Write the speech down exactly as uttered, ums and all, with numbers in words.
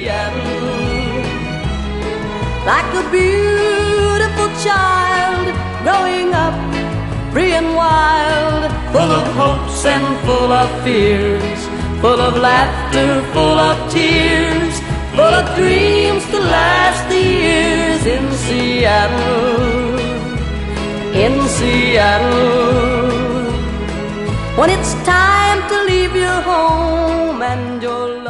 Seattle. Like a beautiful child growing up free and wild, full of hopes and full of fears, full of laughter, full of tears, full of dreams to last the years in Seattle, in Seattle. When it's time to leave your home and your